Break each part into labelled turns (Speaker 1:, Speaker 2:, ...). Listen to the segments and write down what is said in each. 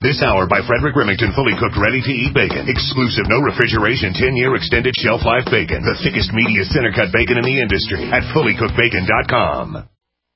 Speaker 1: This hour by Frederick Remington, fully cooked, ready-to-eat bacon. Exclusive, no refrigeration, 10-year extended shelf life bacon. The thickest, meatiest center-cut bacon in the industry at fullycookedbacon.com.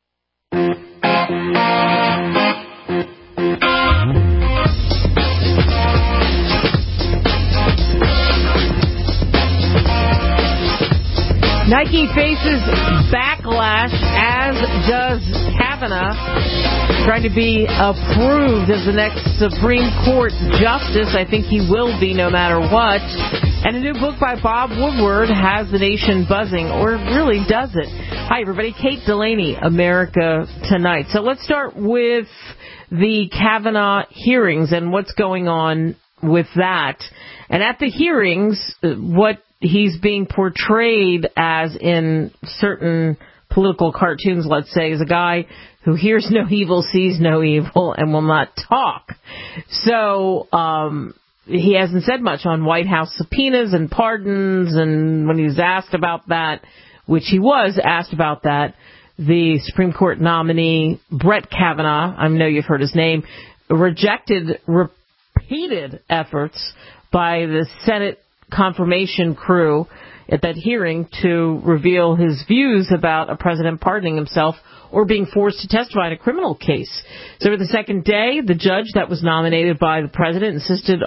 Speaker 2: Nike faces backlash, as does Kavanaugh, trying to be approved as the next Supreme Court justice. I think he will be no matter what. And a new book by Bob Woodward has the nation buzzing, or really does it. Hi, everybody. Kate Delaney, America Tonight. So let's start with the Kavanaugh hearings and what's going on with that. And at the hearings, what he's being portrayed as in certain political cartoons, let's say, is a guy who hears no evil, sees no evil, and will not talk. So he hasn't said much on White House subpoenas and pardons, and when he was asked about that, which he was asked about that, the Supreme Court nominee, Brett Kavanaugh, I know you've heard his name, rejected repeated efforts by the Senate confirmation crew at that hearing to reveal his views about a president pardoning himself or being forced to testify in a criminal case. So for the second day, the judge that was nominated by the president insisted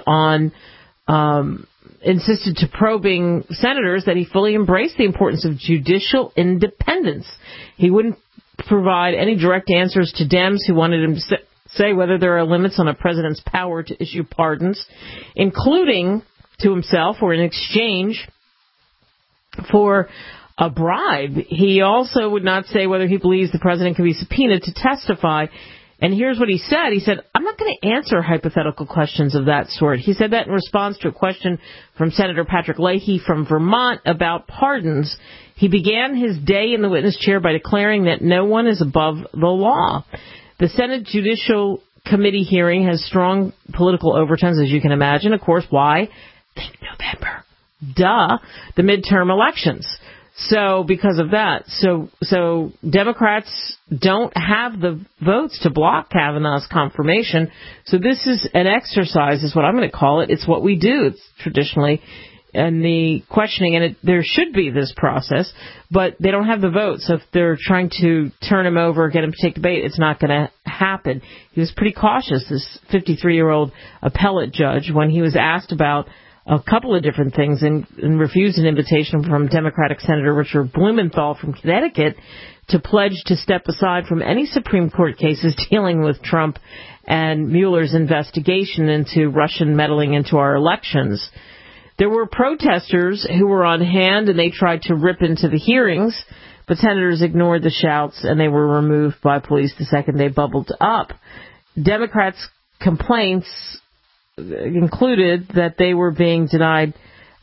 Speaker 2: to probing senators that he fully embraced the importance of judicial independence. He wouldn't provide any direct answers to Dems who wanted him to say whether there are limits on a president's power to issue pardons, including to himself or in exchange for a bribe. He also would not say whether he believes the president can be subpoenaed to testify. And here's what he said. He said, I'm not going to answer hypothetical questions of that sort. He said that in response to a question from Senator Patrick Leahy from Vermont about pardons. He began his day in the witness chair by declaring that no one is above the law. The Senate Judicial Committee hearing has strong political overtones, as you can imagine. Of course, why? Think November. Duh. The midterm elections. So because of that, so Democrats don't have the votes to block Kavanaugh's confirmation. So this is an exercise, is what I'm going to call it. It's what we do. It's traditionally in the questioning, and there should be this process, but they don't have the votes. So if they're trying to turn him over, get him to take the bait, it's not going to happen. He was pretty cautious, this 53-year-old appellate judge, when he was asked about a couple of different things and refused an invitation from Democratic Senator Richard Blumenthal from Connecticut to pledge to step aside from any Supreme Court cases dealing with Trump and Mueller's investigation into Russian meddling into our elections. There were protesters who were on hand, and they tried to rip into the hearings, but senators ignored the shouts, and they were removed by police the second they bubbled up. Democrats' complaints included that they were being denied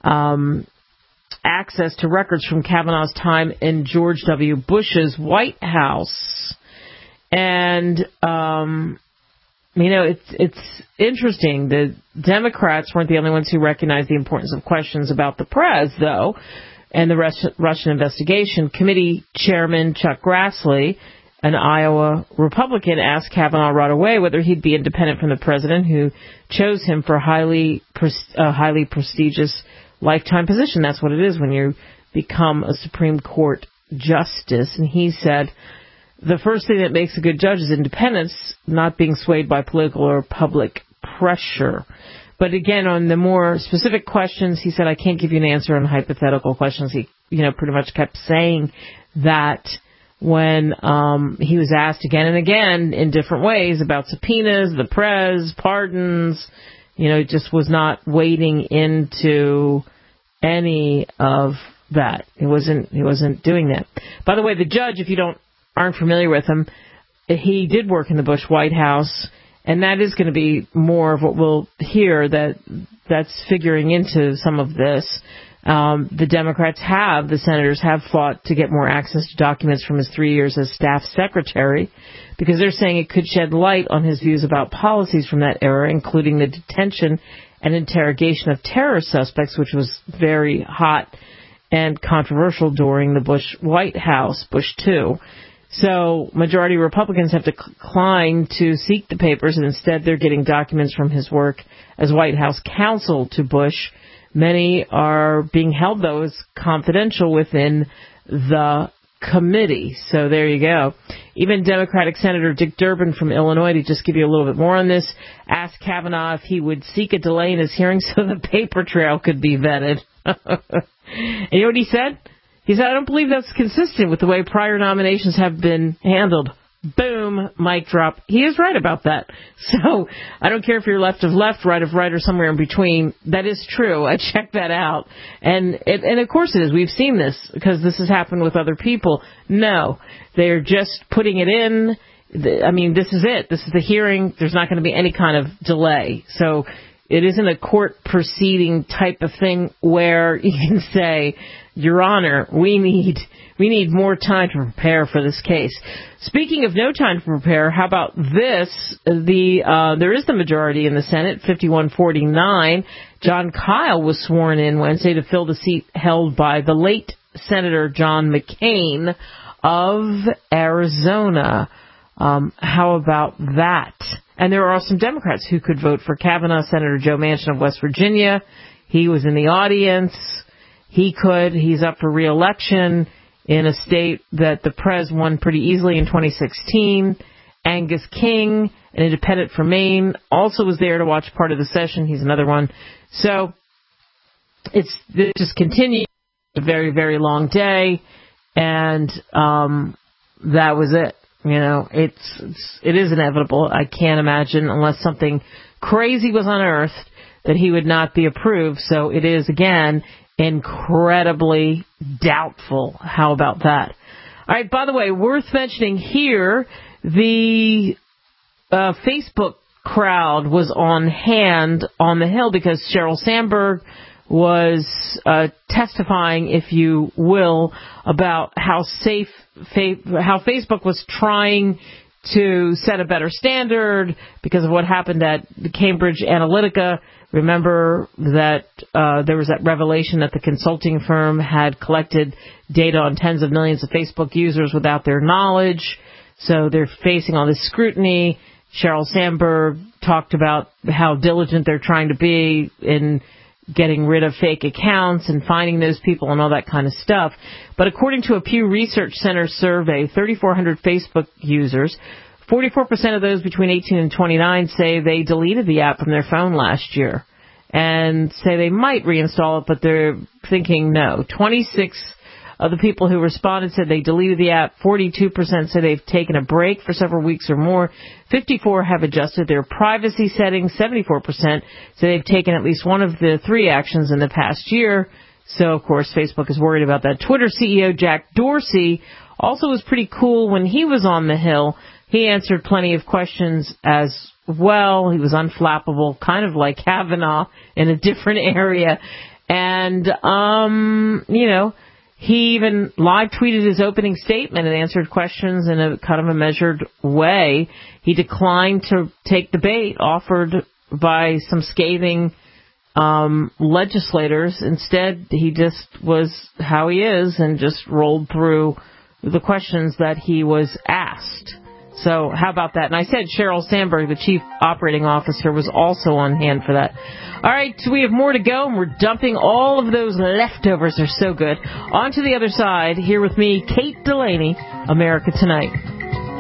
Speaker 2: access to records from Kavanaugh's time in George W. Bush's White House. And, it's interesting. The Democrats weren't the only ones who recognized the importance of questions about the press, though, and the Russian investigation. Committee Chairman Chuck Grassley, an Iowa Republican, asked Kavanaugh right away whether he'd be independent from the president, who chose him for a highly prestigious lifetime position. That's what it is when you become a Supreme Court justice. And he said, the first thing that makes a good judge is independence, not being swayed by political or public pressure. But again, on the more specific questions, he said, I can't give you an answer on hypothetical questions. He, pretty much kept saying that when he was asked again and again in different ways about subpoenas, the press, pardons. Just was not wading into any of that. He wasn't doing that. By the way, the judge, if you aren't familiar with him, he did work in the Bush White House, and that is going to be more of what we'll hear that's figuring into some of this. The senators have fought to get more access to documents from his 3 years as staff secretary, because they're saying it could shed light on his views about policies from that era, including the detention and interrogation of terror suspects, which was very hot and controversial during the Bush White House, Bush 2. So majority Republicans have declined to seek the papers, and instead they're getting documents from his work as White House counsel to Bush. Many are being held, though, as confidential within the committee. So there you go. Even Democratic Senator Dick Durbin from Illinois, to just give you a little bit more on this, asked Kavanaugh if he would seek a delay in his hearing so the paper trail could be vetted. And you know what he said? He said, I don't believe that's consistent with the way prior nominations have been handled. Boom, mic drop. He is right about that. So I don't care if you're left of left, right of right, or somewhere in between. That is true. I checked that out. And of course it is. We've seen this because this has happened with other people. No, they're just putting it in. I mean, this is it. This is the hearing. There's not going to be any kind of delay. So it isn't a court proceeding type of thing where you can say, Your Honor, we need more time to prepare for this case. Speaking of no time to prepare, how about this? There is the majority in the Senate, 51-49. John Kyle was sworn in Wednesday to fill the seat held by the late Senator John McCain of Arizona. How about that? And there are some Democrats who could vote for Kavanaugh. Senator Joe Manchin of West Virginia. He was in the audience. He could. He's up for re-election in a state that the Prez won pretty easily in 2016. Angus King, an independent from Maine, also was there to watch part of the session. He's another one. So it just continued. A very, very long day, and that was it. You know, it is inevitable. I can't imagine, unless something crazy was unearthed, that he would not be approved. So it is, again, incredibly doubtful. How about that? All right, by the way, worth mentioning here, the Facebook crowd was on hand on the Hill because Sheryl Sandberg was testifying, if you will, about how Facebook was trying to set a better standard because of what happened at Cambridge Analytica. Remember that there was that revelation that the consulting firm had collected data on tens of millions of Facebook users without their knowledge. So they're facing all this scrutiny. Sheryl Sandberg talked about how diligent they're trying to be in getting rid of fake accounts and finding those people and all that kind of stuff. But according to a Pew Research Center survey, 3,400 Facebook users, 44% of those between 18 and 29 say they deleted the app from their phone last year and say they might reinstall it, but they're thinking no. 26 of the people who responded said they deleted the app. 42% said they've taken a break for several weeks or more. 54% have adjusted their privacy settings. 74% say they've taken at least one of the three actions in the past year. So, of course, Facebook is worried about that. Twitter CEO Jack Dorsey also was pretty cool when he was on the Hill. He answered plenty of questions as well. He was unflappable, kind of like Kavanaugh in a different area. And, he even live tweeted his opening statement and answered questions in a kind of a measured way. He declined to take the bait offered by some scathing legislators. Instead, he just was how he is and just rolled through the questions that he was asked. So how about that? And I said Sheryl Sandberg, the chief operating officer, was also on hand for that. All right, so we have more to go, and we're dumping all of those leftovers. They're so good. On to the other side. Here with me, Kate Delaney, America Tonight.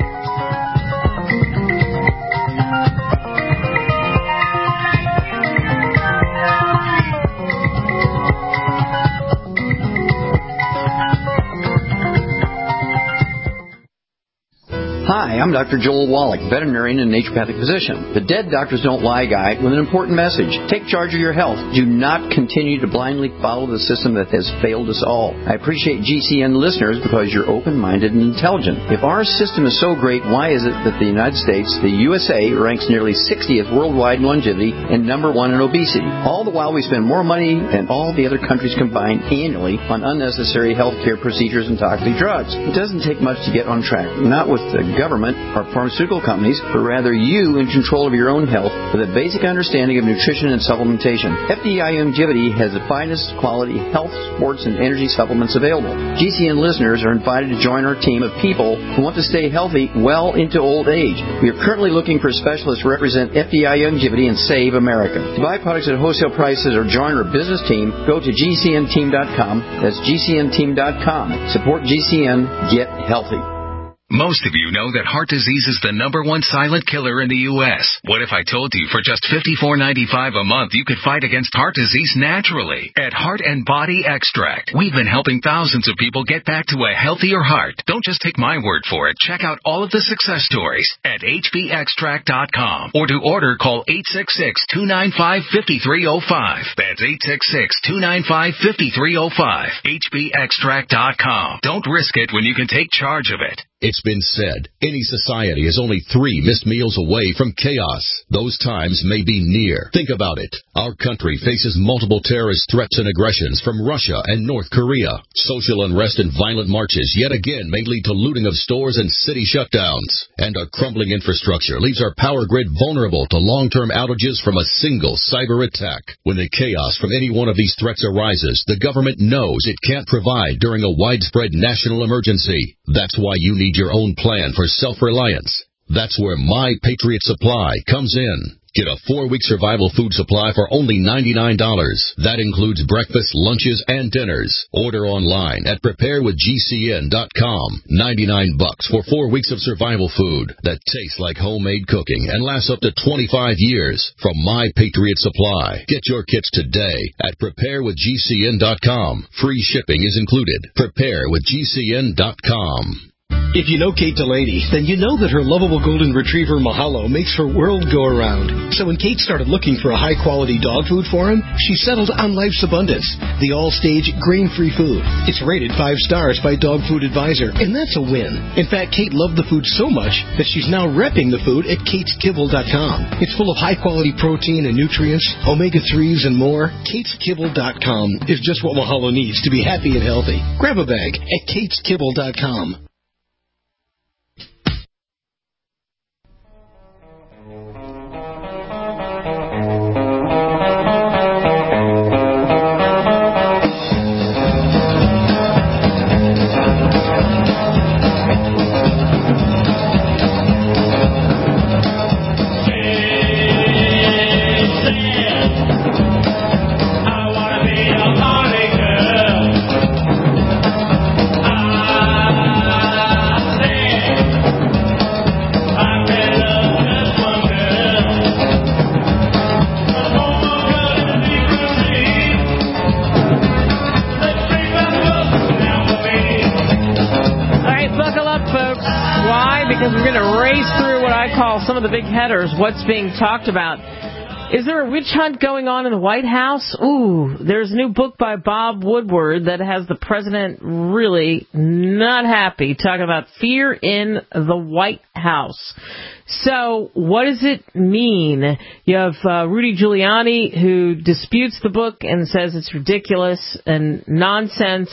Speaker 3: Hi, I'm Dr. Joel Wallach, veterinarian and naturopathic physician. The Dead Doctors Don't Lie guy with an important message. Take charge of your health. Do not continue to blindly follow the system that has failed us all. I appreciate GCN listeners because you're open-minded and intelligent. If our system is so great, why is it that the United States, the USA, ranks nearly 60th worldwide in longevity and number one in obesity? All the while we spend more money than all the other countries combined annually on unnecessary health care procedures and toxic drugs. It doesn't take much to get on track. Not with the government government or pharmaceutical companies, but rather you in control of your own health with a basic understanding of nutrition and supplementation. FDI Longevity has the finest quality health, sports, and energy supplements available. GCN listeners are invited to join our team of people who want to stay healthy well into old age. We are currently looking for specialists to represent FDI Longevity and Save America. To buy products at wholesale prices or join our business team, go to GCNteam.com. That's GCNteam.com. Support GCN. Get healthy.
Speaker 4: Most of you know that heart disease is the #1 silent killer in the U.S. What if I told you for just $54.95 a month you could fight against heart disease naturally at Heart and Body Extract? We've been helping thousands of people get back to a healthier heart. Don't just take my word for it. Check out all of the success stories at hbextract.com. Or to order, call 866-295-5305. That's 866-295-5305. hbextract.com. Don't risk it when you can take charge of it.
Speaker 5: It's been said, any society is only 3 missed meals away from chaos. Those times may be near. Think about it. Our country faces multiple terrorist threats and aggressions from Russia and North Korea. Social unrest and violent marches yet again may lead to looting of stores and city shutdowns. And a crumbling infrastructure leaves our power grid vulnerable to long-term outages from a single cyber attack. When the chaos from any one of these threats arises, the government knows it can't provide during a widespread national emergency. That's why you need your own plan for self-reliance. That's where My Patriot Supply comes in. Get a 4-week survival food supply for only $99. That includes breakfast, lunches, and dinners. Order online at preparewithgcn.com. $99 for 4 weeks of survival food that tastes like homemade cooking and lasts up to 25 years from My Patriot Supply. Get your kits today at preparewithgcn.com. Free shipping is included. Preparewithgcn.com.
Speaker 6: If you know Kate Delaney, then you know that her lovable golden retriever Mahalo makes her world go around. So when Kate started looking for a high-quality dog food for him, she settled on Life's Abundance, the all-stage grain-free food. It's rated 5 stars by Dog Food Advisor, and that's a win. In fact, Kate loved the food so much that she's now repping the food at kateskibble.com. It's full of high-quality protein and nutrients, omega-3s, and more. kateskibble.com is just what Mahalo needs to be happy and healthy. Grab a bag at kateskibble.com.
Speaker 2: Some of the big headers, what's being talked about. Is there a witch hunt going on in the White House? Ooh, there's a new book by Bob Woodward that has the president really not happy, talking about fear in the White House. So what does it mean? You have Rudy Giuliani, who disputes the book and says it's ridiculous and nonsense.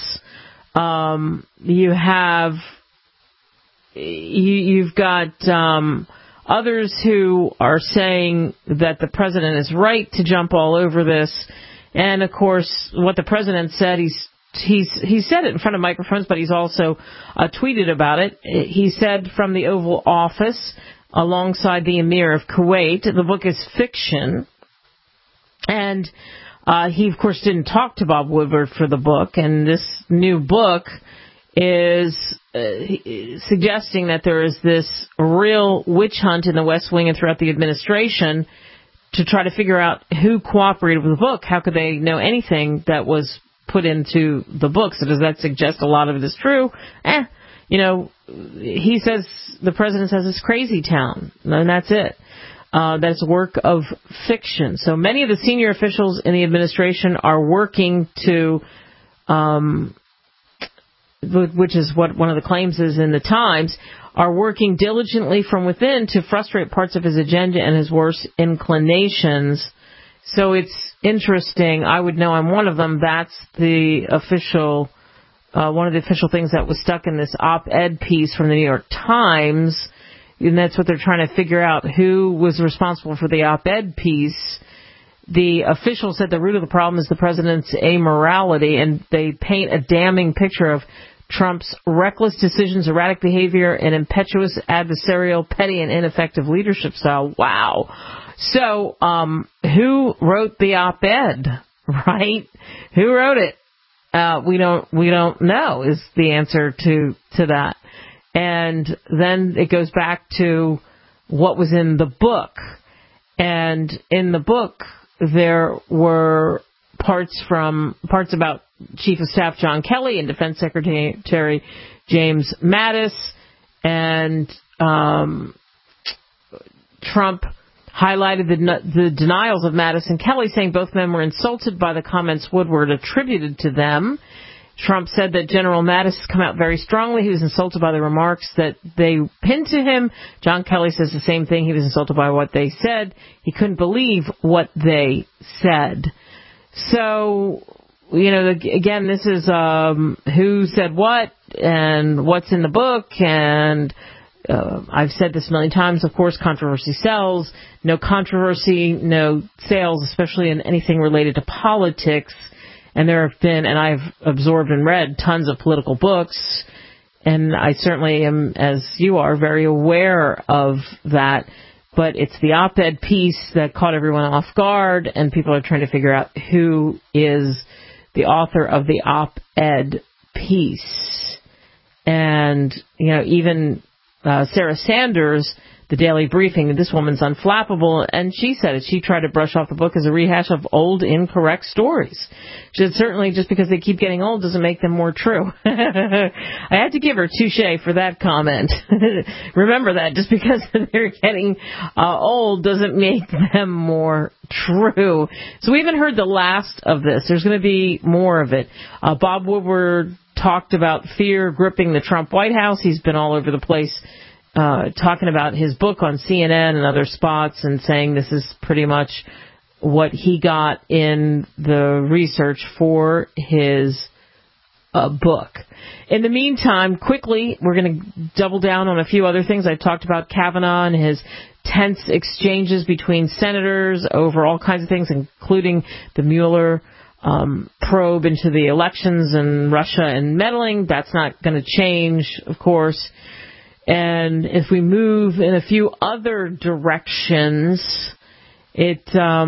Speaker 2: You've got others who are saying that the president is right to jump all over this. And, of course, what the president said, he said it in front of microphones, but he's also tweeted about it. He said from the Oval Office, alongside the Emir of Kuwait, the book is fiction. And he, of course, didn't talk to Bob Woodward for the book. And this new book is suggesting that there is this real witch hunt in the West Wing and throughout the administration to try to figure out who cooperated with the book. How could they know anything that was put into the book? So does that suggest a lot of it is true? He says, the president says it's crazy town, and that's it. That's a work of fiction. So many of the senior officials in the administration are working to which is what one of the claims is in the Times, are working diligently from within to frustrate parts of his agenda and his worst inclinations. So it's interesting. I would know I'm one of them. That's the official, one of the official things that was stuck in this op-ed piece from the New York Times and that's what they're trying to figure out, who was responsible for the op-ed piece. The official said the root of the problem is the president's amorality, and they paint a damning picture of Trump's reckless decisions, erratic behavior, and impetuous, adversarial, petty, and ineffective leadership style. Wow. So, who wrote the op-ed, right? Who wrote it? We don't know is the answer to that. And then it goes back to what was in the book. And in the book, there were parts about Chief of Staff John Kelly and Defense Secretary James Mattis, and Trump highlighted the denials of Mattis and Kelly, saying both men were insulted by the comments Woodward attributed to them. Trump said that General Mattis has come out very strongly. He was insulted by the remarks that they pinned to him. John Kelly says the same thing. He was insulted by what they said. He couldn't believe what they said. So, again, this is who said what and what's in the book. And I've said this a million times, of course, controversy sells. No controversy, no sales, especially in anything related to politics. And there have been, and I've absorbed and read tons of political books, and I certainly am, as you are, very aware of that. But it's the op-ed piece that caught everyone off guard, and people are trying to figure out who is the author of the op-ed piece. And, even Sarah Sanders, the Daily Briefing, this woman's unflappable, and she said it. She tried to brush off the book as a rehash of old, incorrect stories. She said certainly just because they keep getting old doesn't make them more true. I had to give her touche for that comment. Remember that, just because they're getting old doesn't make them more true. So we haven't heard the last of this. There's going to be more of it. Bob Woodward talked about fear gripping the Trump White House. He's been all over the place talking about his book on CNN and other spots, and saying this is pretty much what he got in the research for his book. In the meantime, quickly, we're going to double down on a few other things. I talked about Kavanaugh and his tense exchanges between senators over all kinds of things, including the Mueller probe into the elections and Russia and meddling. That's not going to change, of course. And if we move in a few other directions, it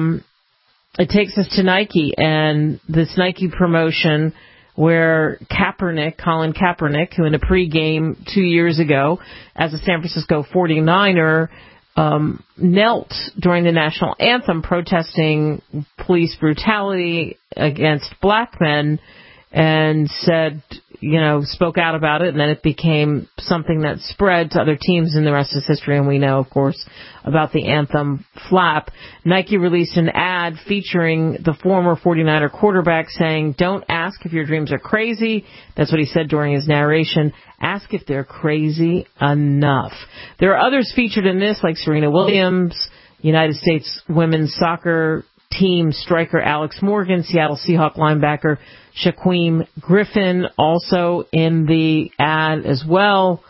Speaker 2: takes us to Nike and this Nike promotion where Colin Kaepernick, who in a pregame 2 years ago as a San Francisco 49er, knelt during the national anthem protesting police brutality against black men, and said, spoke out about it, and then it became something that spread to other teams, and the rest is history. And we know, of course, about the anthem flap. Nike released an ad featuring the former 49er quarterback saying, "Don't ask if your dreams are crazy." That's what he said during his narration. Ask if they're crazy enough. There are others featured in this, like Serena Williams, United States women's soccer team striker Alex Morgan, Seattle Seahawks linebacker Shaquem Griffin, also in the ad as well.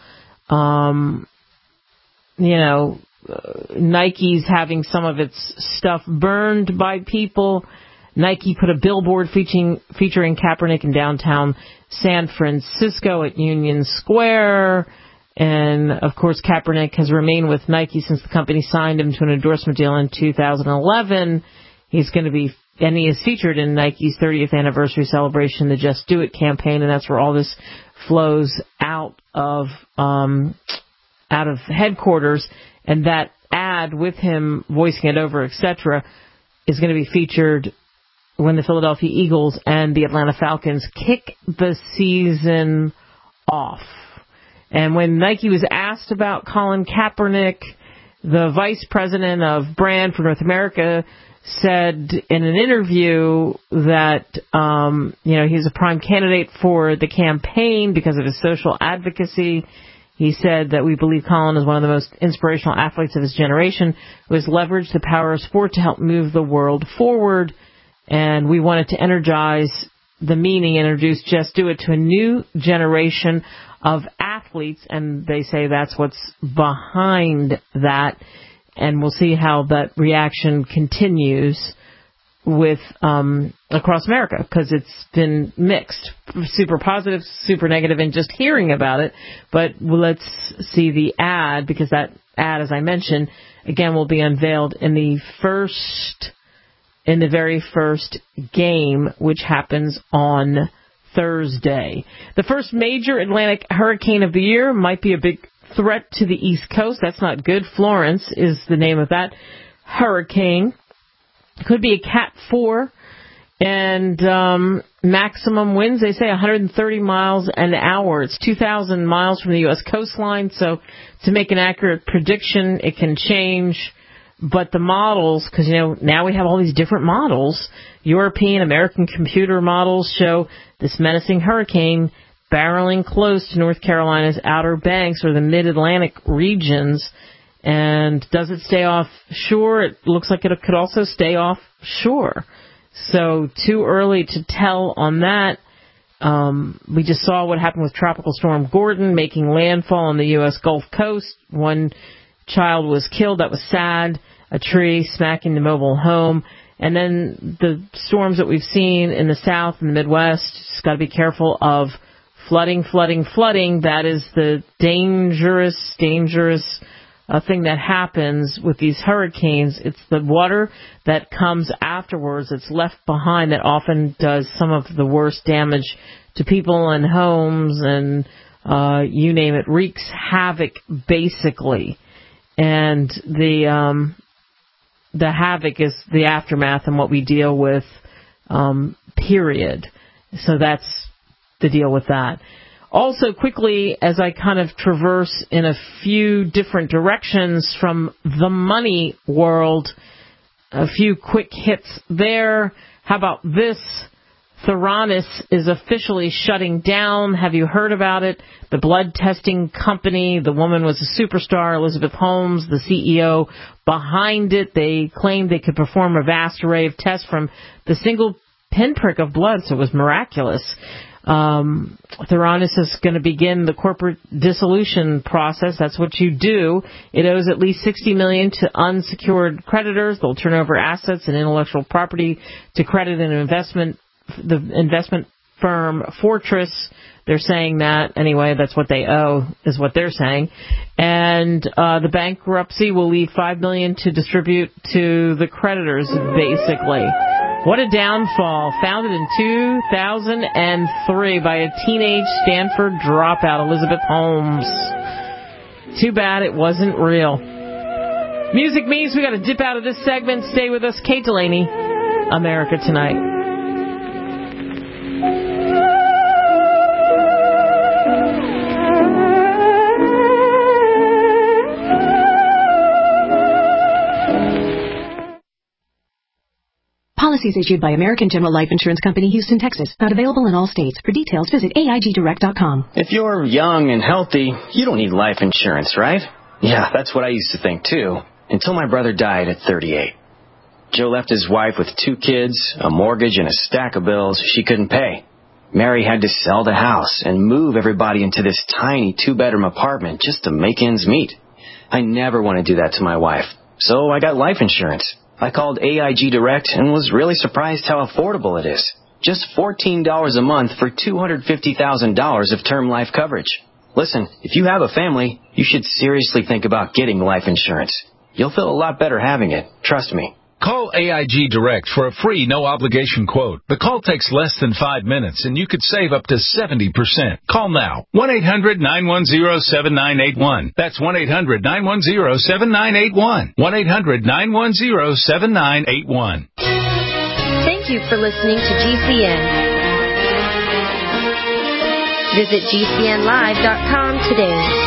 Speaker 2: Nike's having some of its stuff burned by people. Nike put a billboard featuring Kaepernick in downtown San Francisco at Union Square. And, of course, Kaepernick has remained with Nike since the company signed him to an endorsement deal in 2011. He's going to be, and he is featured in Nike's 30th anniversary celebration, the Just Do It campaign, and that's where all this flows out of headquarters. And that ad with him voicing it over, etc., is going to be featured when the Philadelphia Eagles and the Atlanta Falcons kick the season off. And when Nike was asked about Colin Kaepernick, the vice president of brand for North America said in an interview that, he's a prime candidate for the campaign because of his social advocacy. He said that we believe Colin is one of the most inspirational athletes of his generation who has leveraged the power of sport to help move the world forward. And we wanted to energize the meaning and introduce Just Do It to a new generation of athletes athletes, and they say that's what's behind that. And we'll see how that reaction continues with across America, because it's been mixed, super positive, super negative, and just hearing about it. But let's see the ad, because that ad, as I mentioned, again, will be unveiled in the very first game, which happens on Thursday. The first major Atlantic hurricane of the year might be a big threat to the East Coast. That's not good. Florence is the name of that hurricane. Could be a Cat 4, and maximum winds, they say 130 miles an hour. It's 2,000 miles from the U.S. coastline, so to make an accurate prediction, it can change. But the models, because, now we have all these different models, European, American computer models show this menacing hurricane barreling close to North Carolina's Outer Banks or the mid-Atlantic regions. And does it stay offshore? It looks like it could also stay offshore. So too early to tell on that. We just saw what happened with Tropical Storm Gordon making landfall on the U.S. Gulf Coast. One child was killed. That was sad. A tree smacking the mobile home. And then the storms that we've seen in the South and the Midwest, just got to be careful of flooding. That is the dangerous thing that happens with these hurricanes. It's the water that comes afterwards that's left behind that often does some of the worst damage to people and homes, and you name it, wreaks havoc basically. And the havoc is the aftermath and what we deal with, period. So that's the deal with that. Also, quickly, as I kind of traverse in a few different directions from the money world, a few quick hits there. How about this? Theranos is officially shutting down. Have you heard about it? The blood testing company. The woman was a superstar, Elizabeth Holmes, the CEO behind it. They claimed they could perform a vast array of tests from the single pinprick of blood, so it was miraculous. Theranos is going to begin the corporate dissolution process. That's what you do. It owes at least $60 million to unsecured creditors. They'll turn over assets and intellectual property to credit and the investment firm Fortress. They're saying that anyway. That's what they owe, is what they're saying. And the bankruptcy will leave $5 million to distribute to the creditors, basically. What a downfall. Founded in 2003 by a teenage Stanford dropout, Elizabeth Holmes. Too bad it wasn't real. Music means we got to dip out of this segment. Stay with us. Kate Delaney, America Tonight.
Speaker 7: Policies issued by American General Life Insurance Company, Houston, Texas. Not available in all states. For details, visit AIGdirect.com.
Speaker 8: If you're young and healthy, you don't need life insurance, right? Yeah, that's what I used to think, too. Until my brother died at 38. Joe left his wife with 2 kids, a mortgage, and a stack of bills she couldn't pay. Mary had to sell the house and move everybody into this tiny 2-bedroom apartment just to make ends meet. I never want to do that to my wife, so I got life insurance. I called AIG Direct and was really surprised how affordable it is. Just $14 a month for $250,000 of term life coverage. Listen, if you have a family, you should seriously think about getting life insurance. You'll feel a lot better having it. Trust me.
Speaker 9: Call AIG Direct for a free, no-obligation quote. The call takes less than 5 minutes, and you could save up to 70%. Call now. 1-800-910-7981. That's 1-800-910-7981. 1-800-910-7981.
Speaker 10: Thank you for listening to GCN. Visit GCNlive.com today.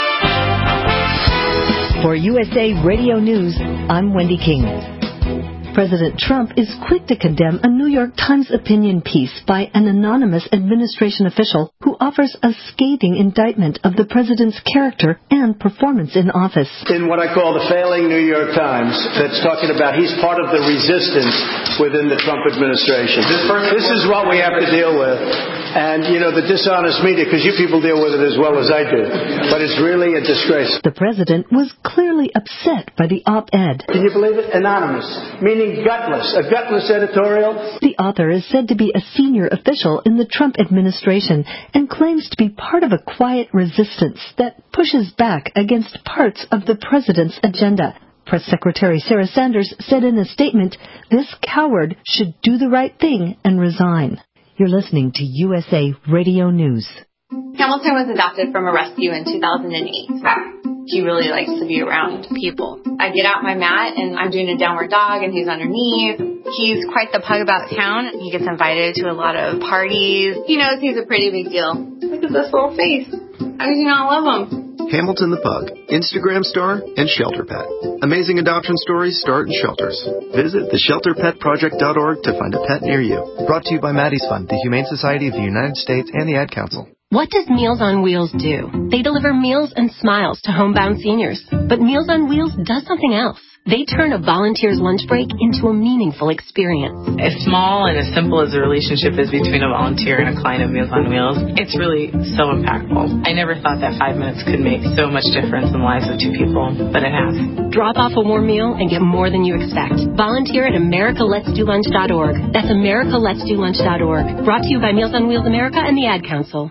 Speaker 11: For USA Radio News, I'm Wendy King. President Trump is quick to condemn a New York Times opinion piece by an anonymous administration official who offers a scathing indictment of the president's character and performance in office.
Speaker 12: In what I call the failing New York Times, that's talking about he's part of the resistance within the Trump administration. This is what we have to deal with. And, the dishonest media, because you people deal with it as well as I do. But it's really a disgrace.
Speaker 11: The president was clearly upset by the op-ed.
Speaker 12: Can you believe it? Anonymous, meaning gutless. A gutless editorial.
Speaker 11: The author is said to be a senior official in the Trump administration and claims to be part of a quiet resistance that pushes back against parts of the president's agenda. Press Secretary Sarah Sanders said in a statement, "This coward should do the right thing and resign." You're listening to USA Radio News.
Speaker 13: Hamilton was adopted from a rescue in 2008. He really likes to be around people. I get out my mat and I'm doing a downward dog and he's underneath. He's quite the pug about town. He gets invited to a lot of parties. He knows he's a pretty big deal. Look at this little face. How do you not love him?
Speaker 14: Hamilton the Pug, Instagram star, and Shelter Pet. Amazing adoption stories start in shelters. Visit theshelterpetproject.org to find a pet near you. Brought to you by Maddie's Fund, the Humane Society of the United States, and the Ad Council.
Speaker 15: What does Meals on Wheels do? They deliver meals and smiles to homebound seniors. But Meals on Wheels does something else. They turn a volunteer's lunch break into a meaningful experience.
Speaker 16: As small and as simple as the relationship is between a volunteer and a client of Meals on Wheels, it's really so impactful. I never thought that 5 minutes could make so much difference in the lives of two people, but it has.
Speaker 15: Drop off a warm meal and get more than you expect. Volunteer at AmericaLet'sDoLunch.org. That's AmericaLet'sDoLunch.org. Brought to you by Meals on Wheels America and the Ad Council.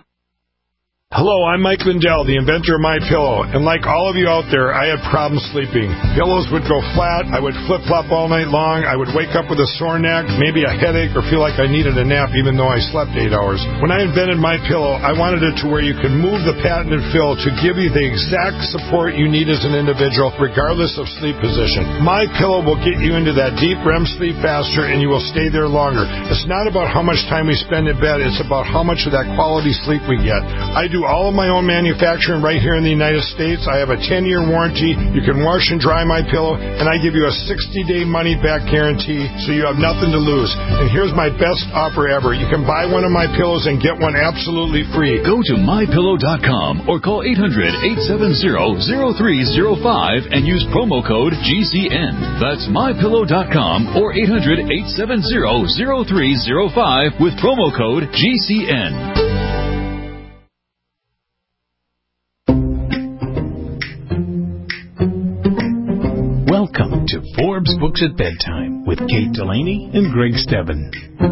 Speaker 17: Hello, I'm Mike Lindell, the inventor of MyPillow, and like all of you out there, I had problems sleeping. Pillows would go flat, I would flip-flop all night long, I would wake up with a sore neck, maybe a headache, or feel like I needed a nap even though I slept 8 hours. When I invented MyPillow, I wanted it to where you could move the patented fill to give you the exact support you need as an individual, regardless of sleep position. MyPillow will get you into that deep REM sleep faster, and you will stay there longer. It's not about how much time we spend in bed, it's about how much of that quality sleep we get. I do all of my own manufacturing right here in the United States. I have a 10-year warranty. You can wash and dry my pillow, and I give you a 60-day money-back guarantee, so you have nothing to lose. And here's my best offer ever. You can buy one of my pillows and get one absolutely free.
Speaker 18: Go to MyPillow.com or call 800-870-0305 and use promo code GCN. That's MyPillow.com or 800-870-0305 with promo code GCN.
Speaker 19: Welcome to Forbes Books at Bedtime with Kate Delaney and Greg Stebbin.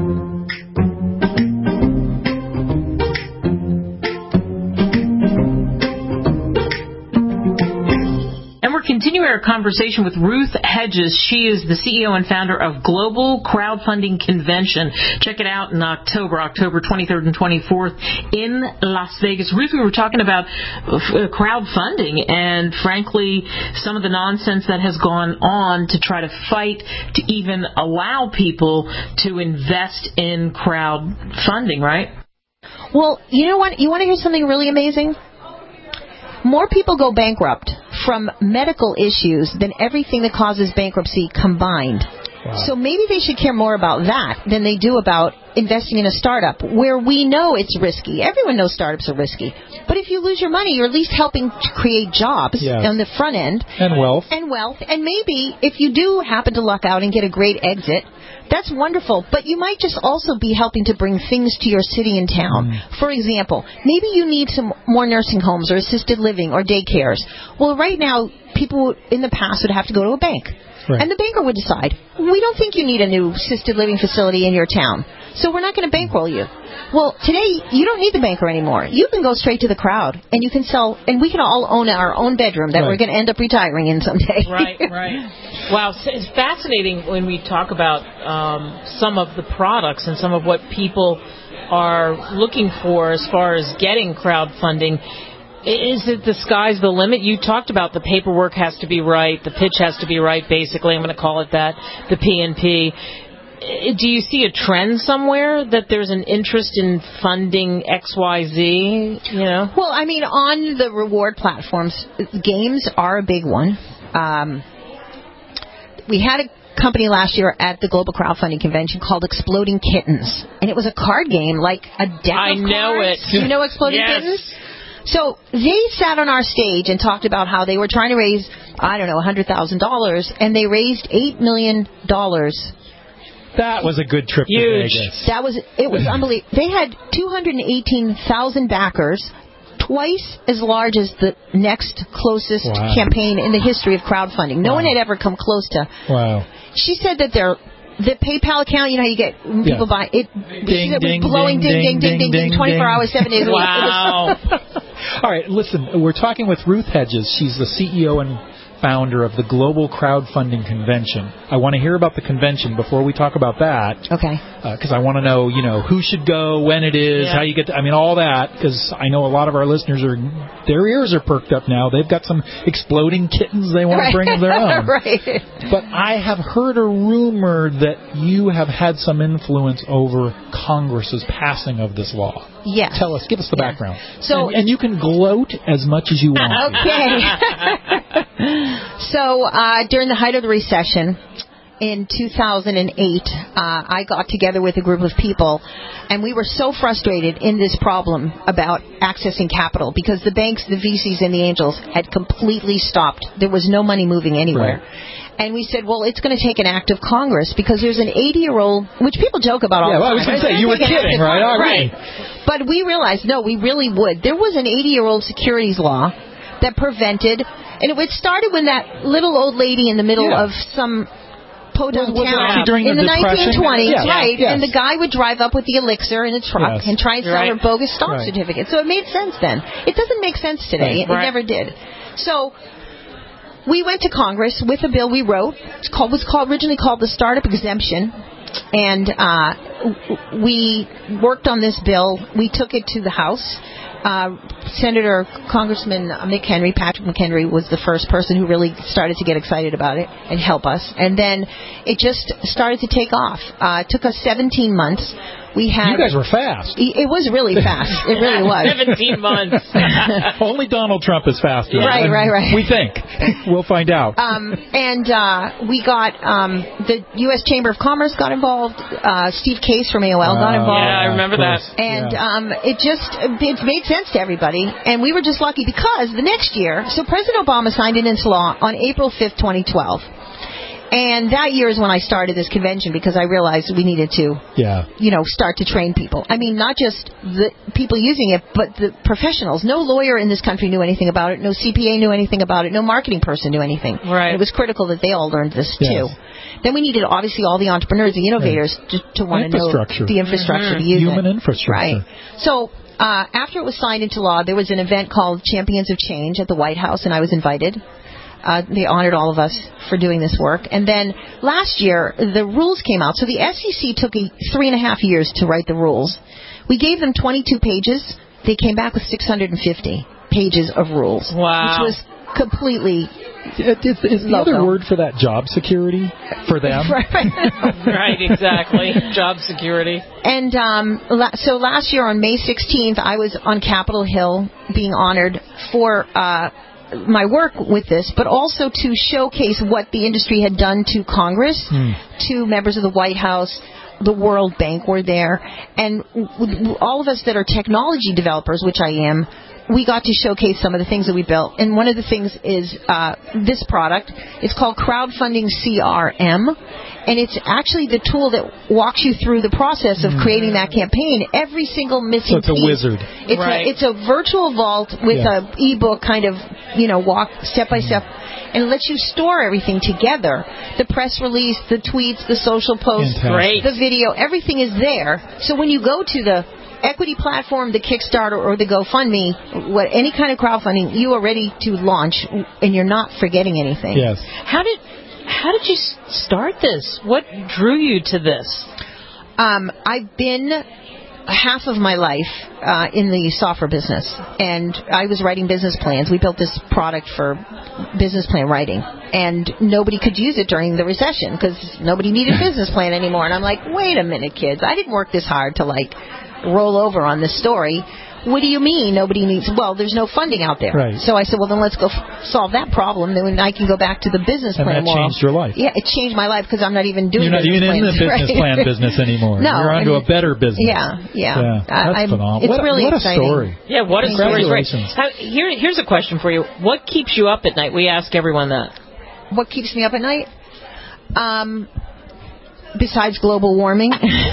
Speaker 2: Continuing our conversation with Ruth Hedges. She is the CEO and founder of Global Crowdfunding Convention. Check it out in October 23rd and 24th in Las Vegas. Ruth, we were talking about crowdfunding and, frankly, some of the nonsense that has gone on to try to fight to even allow people to invest in crowdfunding, right?
Speaker 20: Well, you know what? You want to hear something really amazing? More people go bankrupt from medical issues than everything that causes bankruptcy combined. Wow. So maybe they should care more about that than they do about investing in a startup where we know it's risky. Everyone knows startups are risky. But if you lose your money, you're at least helping to create jobs on the front end.
Speaker 21: And wealth.
Speaker 20: And maybe if you do happen to luck out and get a great exit, that's wonderful, but you might just also be helping to bring things to your city and town. For example, maybe you need some more nursing homes or assisted living or daycares. Well, right now, people in the past would have to go to a bank. Right. And the banker would decide, we don't think you need a new assisted living facility in your town, so we're not going to bankroll you. Well, today, you don't need the banker anymore. You can go straight to the crowd, and you can sell, and we can all own our own bedroom that we're going to end up retiring in someday.
Speaker 2: Right. Wow, it's fascinating when we talk about some of the products and some of what people are looking for as far as getting crowdfunding. Is it the sky's the limit? You talked about the paperwork has to be right, the pitch has to be right, basically. I'm going to call it that, the P&P. Do you see a trend somewhere that there's an interest in funding XYZ,
Speaker 20: Well, I mean, on the reward platforms, games are a big one. We had company last year at the Global Crowdfunding Convention called Exploding Kittens. And it was a card game, like a deck of
Speaker 2: know
Speaker 20: cards.
Speaker 2: it.
Speaker 20: You know Exploding
Speaker 2: Yes.
Speaker 20: Kittens? So they sat on our stage and talked about how they were trying to raise, I don't know, $100,000, and they raised $8 million.
Speaker 21: That was a good trip to Vegas.
Speaker 20: It was unbelievable. They had 218,000 backers, twice as large as the next closest campaign in the history of crowdfunding. No one had ever come close to.
Speaker 21: Wow.
Speaker 20: She said that the PayPal account, you know how you get people buy it,
Speaker 21: ding,
Speaker 20: blowing ding, 24 hours, 7 days a week.
Speaker 21: Wow. All right, listen, we're talking with Ruth Hedges. She's the CEO and founder of the Global Crowdfunding Convention. I want to hear about the convention before we talk about that.
Speaker 20: Okay.
Speaker 21: Because I want to know, who should go, when it is, how you get all that, because I know a lot of our listeners their ears are perked up now. They've got some exploding kittens they want to bring of their own.
Speaker 20: Right.
Speaker 21: But I have heard a rumor that you have had some influence over Congress's passing of this law.
Speaker 20: Yes.
Speaker 21: Tell us, give us the background.
Speaker 20: So,
Speaker 21: and you can gloat as much as you want.
Speaker 20: Okay. So during the height of the recession in 2008, I got together with a group of people, and we were so frustrated in this problem about accessing capital because the banks, the VCs, and the angels had completely stopped. There was no money moving anywhere. Right. And we said, well, it's going to take an act of Congress because there's an 80-year-old, which people joke about all the time.
Speaker 21: I was going to say, you were kidding, right? All right.
Speaker 20: But we realized, no, we really would. There was an 80-year-old securities law that prevented, and it started when that little old lady in the middle of some podunk town in the 1920s, right? Yes. And the guy would drive up with the elixir in a truck and try and sell her bogus stock certificate. So it made sense then. It doesn't make sense today. It never did. So we went to Congress with a bill we wrote. It was originally called the Startup Exemption, and we worked on this bill. We took it to the House. Congressman Patrick McHenry was the first person who really started to get excited about it and help us. And then it just started to take off. It took us 17 months. You
Speaker 21: guys were fast.
Speaker 20: It was really fast. It really was.
Speaker 2: 17 months.
Speaker 21: Only Donald Trump is faster.
Speaker 20: Right.
Speaker 21: We think. We'll find out.
Speaker 20: We got the U.S. Chamber of Commerce got involved. Steve Case from AOL got involved.
Speaker 2: Yeah, I remember that.
Speaker 20: And it made sense to everybody. And we were just lucky because the next year, so President Obama signed it into law on April 5th, 2012. And that year is when I started this convention because I realized we needed to, start to train people. I mean, not just the people using it, but the professionals. No lawyer in this country knew anything about it. No CPA knew anything about it. No marketing person knew anything.
Speaker 2: Right.
Speaker 20: And it was critical that they all learned this too. Then we needed, obviously, all the entrepreneurs, the innovators to want to know the infrastructure to use
Speaker 21: Human infrastructure.
Speaker 20: Right. So after it was signed into law, there was an event called Champions of Change at the White House, and I was invited. They honored all of us for doing this work. And then last year, the rules came out. So the SEC took 3.5 years to write the rules. We gave them 22 pages. They came back with 650 pages of rules.
Speaker 2: Wow.
Speaker 20: Which was completely
Speaker 21: Is the other word for that job security for them?
Speaker 2: Right, exactly. Job security.
Speaker 20: And so last year on May 16th, I was on Capitol Hill being honored for my work with this, but also to showcase what the industry had done to Congress, to members of the White House. The World Bank were there, and all of us that are technology developers, which I am, we got to showcase some of the things that we built. And one of the things is this product. It's called Crowdfunding CRM, and it's actually the tool that walks you through the process of creating that campaign. Every single missing piece.
Speaker 21: So it's a wizard.
Speaker 20: It's a virtual vault with a ebook kind of, walk step by step. And it lets you store everything together. The press release, the tweets, the social posts, the video, everything is there. So when you go to the equity platform, the Kickstarter, or the GoFundMe, any kind of crowdfunding, you are ready to launch, and you're not forgetting anything.
Speaker 21: Yes.
Speaker 2: How did you start this? What drew you to this?
Speaker 20: I've been half of my life in the software business, and I was writing business plans. We built this product for business plan writing, and nobody could use it during the recession because nobody needed a business plan anymore. And I'm like, wait a minute, kids, I didn't work this hard to roll over on this story. what do you mean nobody needs? Well, there's no funding out there.
Speaker 21: Right.
Speaker 20: So I said, well, then let's go solve that problem. Then I can go back to the business plan.
Speaker 21: And that changed your life.
Speaker 20: Yeah, it changed my life because I'm not even doing.
Speaker 21: You're not even in the business plan business anymore.
Speaker 20: No,
Speaker 21: you're onto a better business.
Speaker 20: Yeah.
Speaker 21: That's phenomenal.
Speaker 20: It's really
Speaker 21: what a
Speaker 20: exciting.
Speaker 21: story.
Speaker 2: Yeah, what a story.
Speaker 21: Congratulations.
Speaker 2: Here's a question for you. What keeps you up at night? We ask everyone that.
Speaker 20: What keeps me up at night? Besides global warming.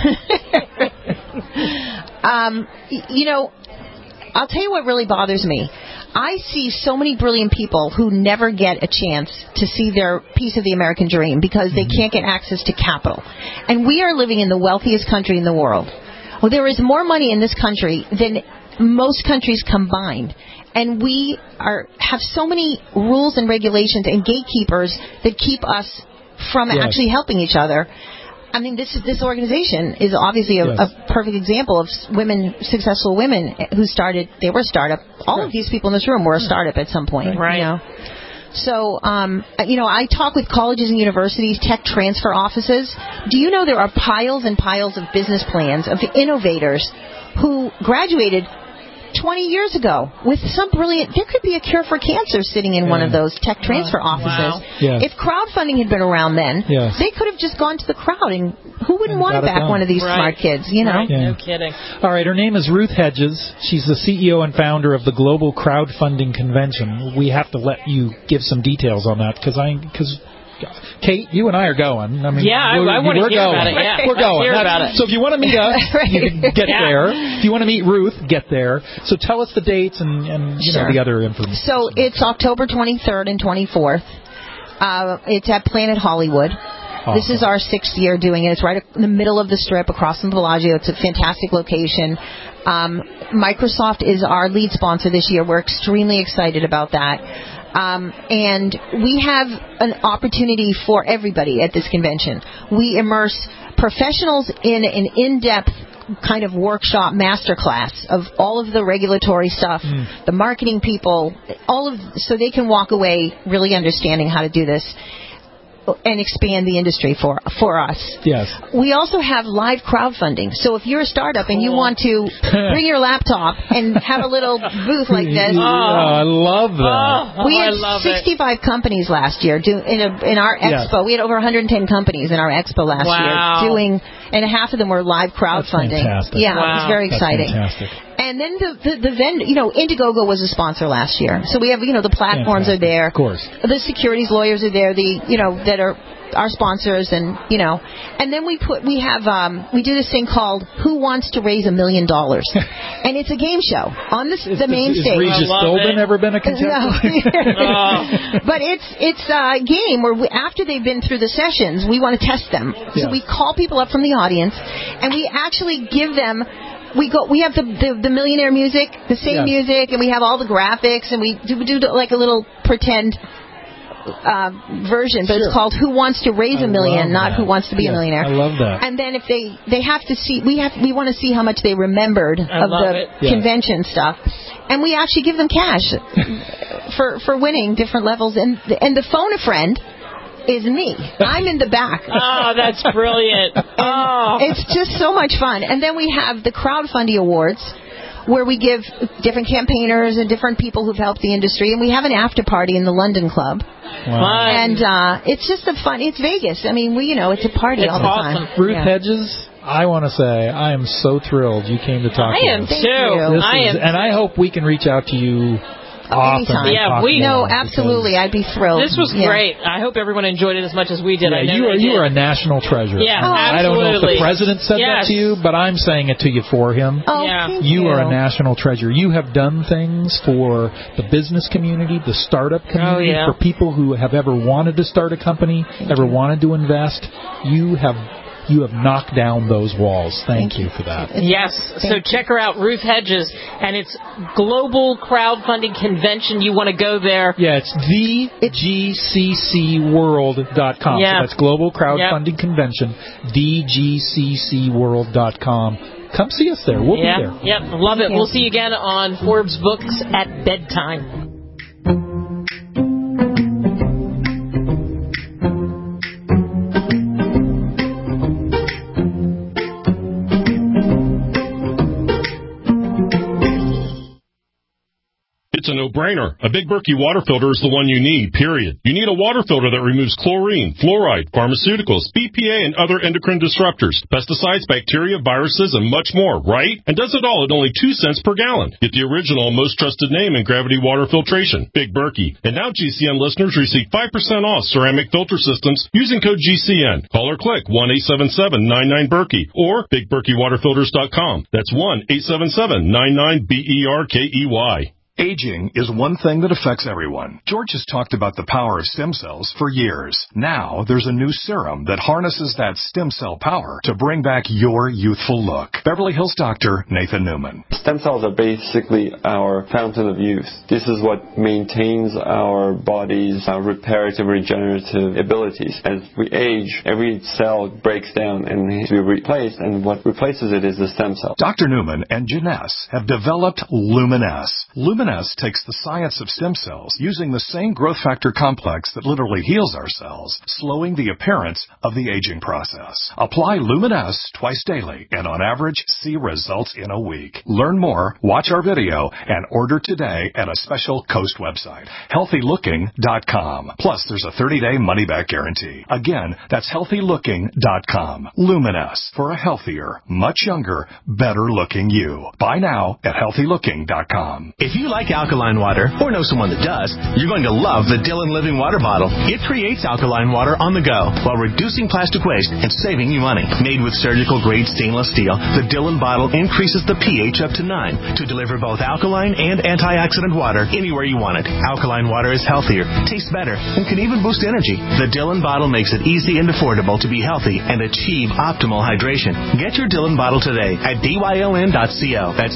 Speaker 20: I'll tell you what really bothers me. I see so many brilliant people who never get a chance to see their piece of the American dream because they can't get access to capital. And we are living in the wealthiest country in the world. Well, there is more money in this country than most countries combined. And we have so many rules and regulations and gatekeepers that keep us from actually helping each other. I mean, this organization is obviously a perfect example of successful women who started. They were a startup. All of these people in this room were a startup at some point.
Speaker 2: Right.
Speaker 20: You know? So, I talk with colleges and universities, tech transfer offices. Do you know there are piles and piles of business plans of innovators who graduated 20 years ago with some brilliant. There could be a cure for cancer sitting in one of those tech transfer offices.
Speaker 21: Wow. Yeah.
Speaker 20: If crowdfunding had been around then, they could have just gone to the crowd, and who wouldn't want to back one of these smart kids, you know?
Speaker 2: Right. Yeah. No kidding.
Speaker 21: All right, her name is Ruth Hedges. She's the CEO and founder of the Global Crowdfunding Convention. We have to let you give some details on that because Kate, you and I are going. I mean,
Speaker 2: I want to hear about it. Yeah.
Speaker 21: We're going.
Speaker 2: Hear about it.
Speaker 21: So if you want to meet us, you can get there. If you want to meet Ruth, get there. So tell us the dates and the other information.
Speaker 20: So it's October 23rd and 24th. It's at Planet Hollywood. Awesome. This is our 6th year doing it. It's right in the middle of the Strip across from Bellagio. It's a fantastic location. Microsoft is our lead sponsor this year. We're extremely excited about that. And we have an opportunity for everybody at this convention. We immerse professionals in an in-depth kind of workshop masterclass of all of the regulatory stuff, the marketing people, so they can walk away really understanding how to do this and expand the industry for us.
Speaker 21: Yes.
Speaker 20: We also have live crowdfunding. So if you're a startup and you want to bring your laptop and have a little booth like this.
Speaker 21: I love that.
Speaker 20: We had 65 companies last year in our expo. We had over 110 companies in our expo last year doing, and half of them were live crowdfunding.
Speaker 21: That's fantastic.
Speaker 20: Yeah, it was very exciting.
Speaker 21: That's fantastic.
Speaker 20: And then the vendor, Indiegogo was a sponsor last year. So we have, the platforms are there.
Speaker 21: Of course.
Speaker 20: The securities lawyers are there, that are our sponsors, and then we do this thing called Who Wants to Raise $1 Million? And it's a game show on the main stage.
Speaker 21: Has Regis Golden ever been a contestant?
Speaker 20: No. But it's a game where after they've been through the sessions, we want to test them. So we call people up from the audience, and we actually give them. We have the millionaire music, the same music, and we have all the graphics, and we do like a little pretend version, but it's called Who Wants to Raise $1 Million, not Who Wants to Be a Millionaire.
Speaker 21: I love that.
Speaker 20: And then if they have to see, we want to see how much they remembered of the convention stuff, and we actually give them cash for winning different levels, and the phone a friend is me. I'm in the back.
Speaker 2: Oh, that's brilliant.
Speaker 20: It's just so much fun. And then we have the Crowdfunding Awards, where we give different campaigners and different people who've helped the industry, and we have an after party in the London Club.
Speaker 21: Wow.
Speaker 20: And it's just it's Vegas. I mean, it's a party all the time.
Speaker 21: Ruth Hedges, I want to say I am so thrilled you came to talk to us.
Speaker 2: I am too.
Speaker 21: And I hope we can reach out to you
Speaker 20: often.
Speaker 2: Yeah,
Speaker 20: absolutely. I'd be thrilled.
Speaker 2: This was great. I hope everyone enjoyed it as much as we did. I know
Speaker 21: you are a national treasure.
Speaker 2: Yeah,
Speaker 21: I don't know if the president said that to you, but I'm saying it to you for him.
Speaker 20: Oh,
Speaker 21: thank you. You are a national treasure. You have done things for the business community, the startup community, for people who have ever wanted to start a company, ever wanted to invest. You have knocked down those walls. Thank you for that.
Speaker 2: Yes. So check her out, Ruth Hedges, and it's Global Crowdfunding Convention. You want to go there.
Speaker 21: Yeah, it's thegccworld.com.
Speaker 2: Yeah.
Speaker 21: So that's Global Crowdfunding Convention, thegccworld.com. Come see us there. We'll be there.
Speaker 2: Yep, love it. We'll see you again on Forbes Books at Bedtime.
Speaker 1: a no-brainer. A Big Berkey water filter is the one you need, period. You need a water filter that removes chlorine, fluoride, pharmaceuticals, BPA, and other endocrine disruptors, pesticides, bacteria, viruses, and much more, right? And does it all at only 2 cents per gallon. Get the original, most trusted name in gravity water filtration, Big Berkey. And now GCN listeners receive 5% off ceramic filter systems using code GCN. Call or click 1-877-99-BERKEY or BigBerkeyWaterFilters.com. That's 1-877-99-BERKEY.
Speaker 22: Aging is one thing that affects everyone. George has talked about the power of stem cells for years. Now, there's a new serum that harnesses that stem cell power to bring back your youthful look. Beverly Hills doctor Nathan Newman.
Speaker 23: Stem cells are basically our fountain of youth. This is what maintains our body's reparative, regenerative abilities. As we age, every cell breaks down and needs to be replaced, and what replaces it is the stem cell.
Speaker 22: Dr. Newman and Janess have developed Luminesce. Luminesce takes the science of stem cells using the same growth factor complex that literally heals our cells, slowing the appearance of the aging process. Apply Luminesce twice daily and on average see results in a week. Learn more, watch our video, and order today at a special Coast website, healthylooking.com. Plus, there's a 30-day money-back guarantee. Again, that's healthylooking.com. Luminesce for a healthier, much younger, better-looking you. Buy now at healthylooking.com.
Speaker 24: If you like alkaline water, or know someone that does, you're going to love the Dillon Living Water Bottle. It creates alkaline water on the go while reducing plastic waste and saving you money. Made with surgical-grade stainless steel, the Dillon bottle increases the pH up to 9 to deliver both alkaline and antioxidant water anywhere you want it. Alkaline water is healthier, tastes better, and can even boost energy. The Dillon bottle makes it easy and affordable to be healthy and achieve optimal hydration. Get your Dillon bottle today at dyln.co. That's